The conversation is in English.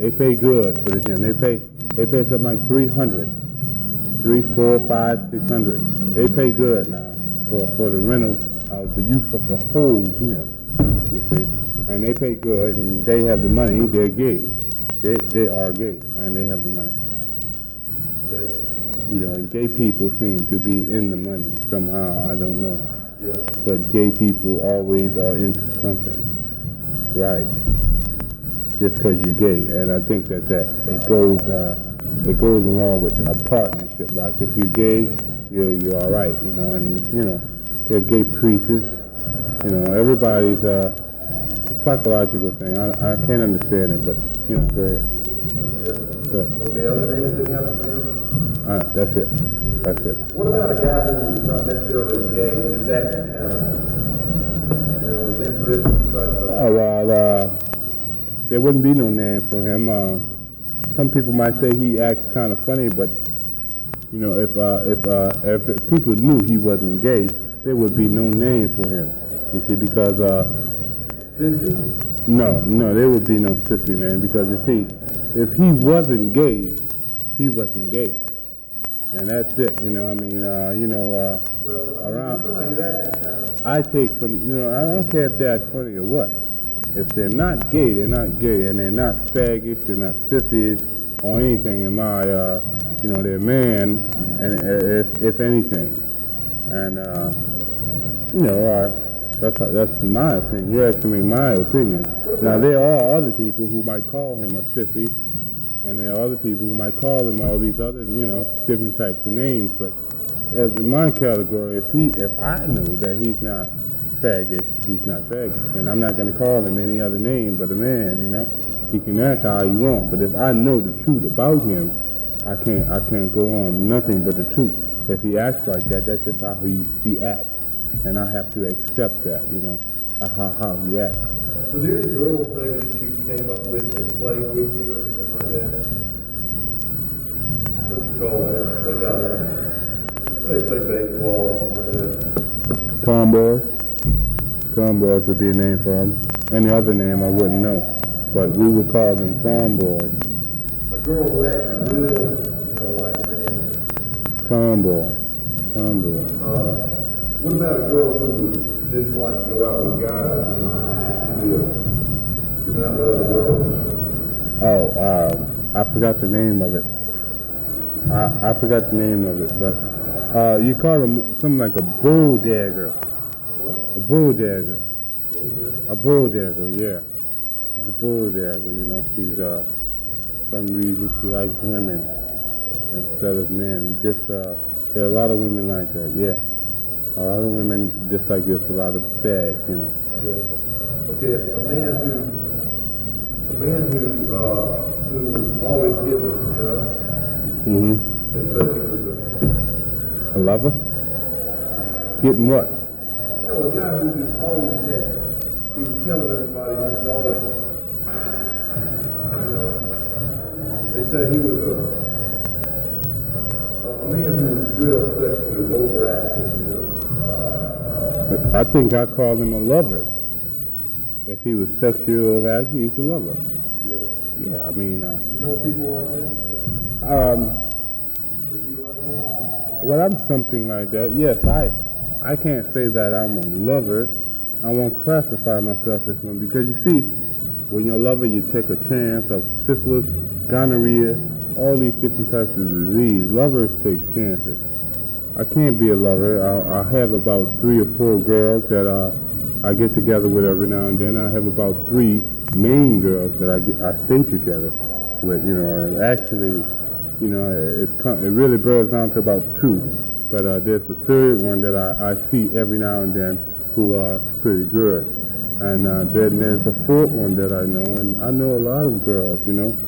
They pay good for the gym. They pay something like 300, 3, 4, 5, 600. They pay good now for the rental of the use of the whole gym. You see, and they pay good, and they have the money. They're gay. They are gay, and they have the money. You know, and gay people seem to be in the money somehow. I don't know. Yeah. But gay people always are into something, right? Just because you're gay, and I think that it goes along with a partnership. Like if you're gay, you're all right, you know. And you know, they're gay priests. You know, everybody's a psychological thing. I can't understand it, but you know, go ahead. Yeah. Go ahead. Okay, other names that happen to him? All right, that's it. That's it. What about a guy who was not necessarily gay, just acting kind of, you know, was interested type stuff? Oh, well, there wouldn't be no name for him. Some people might say he acts kind of funny, but you know, if people knew he wasn't gay, there would be no name for him. You see, because Sissy? No, there would be no sissy name because you see, if he wasn't gay, he wasn't gay. And that's it, you know, I mean, around, I take from, you know, I don't care if they're funny or what. If they're not gay, they're not gay, and they're not faggish, they're not sissies, or anything in my, you know, they're man, and if anything. And, you know, that's my opinion. You're asking me my opinion. Now, there are other people who might call him a sissy, and there are other people who might call him all these other, you know, different types of names. But as in my category, if I know that he's not faggish, he's not faggish. And I'm not going to call him any other name but a man, you know. He can act how he wants. But if I know the truth about him, I can't go on nothing but the truth. If he acts like that, that's just how he acts. And I have to accept that, you know, how he acts. Were there any girls maybe that you came up with that played with you or anything like that? What you call that? What out there? They play baseball or something like that. Tomboys would be a name for them. Any other name I wouldn't know. But we would call them tomboys. A girl who acted real, you know, like a man. Tomboy. What about a girl who didn't like to go out with guys? I mean, giving out with other girls? Oh, I forgot the name of it. I forgot the name of it, but you call them something like a bulldagger. What? A bulldagger. Bulldagger? A bulldagger, yeah. She's a bulldagger, you know. She's, some reason she likes women instead of men. Just, there are a lot of women like that, yeah. A lot of women just like this, a lot of fags, you know. Yeah. Okay, a man who was always getting it, you know. Mm-hmm. They said he was A lover? Getting what? you know, a guy who just always he was telling everybody he was always, you know, they said he was a man who was real sexually overactive, you know. I think I called him a lover. If he was sexual active, he's a lover. Yeah. Yeah, I mean, Do you know people like that? Would you like that? well, I'm something like that. Yes, I can't say that I'm a lover. I won't classify myself as one because you see, when you're a lover, you take a chance of syphilis, gonorrhea, all these different types of disease. Lovers take chances. I can't be a lover. I have about 3 or 4 girls that I get together with every now and then. I have about 3 main girls that I stay together with, you know. And actually, you know, it really boils down to about 2. But there's a 3rd one that I see every now and then who is pretty good. And then there's a 4th one that I know, and I know a lot of girls, you know.